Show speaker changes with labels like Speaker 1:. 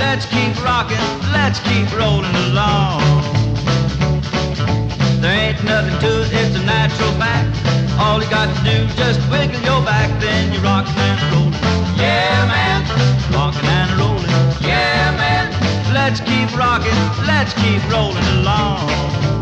Speaker 1: let's keep rocking, let's keep rolling along. There ain't nothing to it, it's a natural fact. All you got to do, just wiggle your back, then you're rocking and rolling. Yeah, man, rocking and rolling. Yeah, man, let's keep rocking, let's keep rolling along.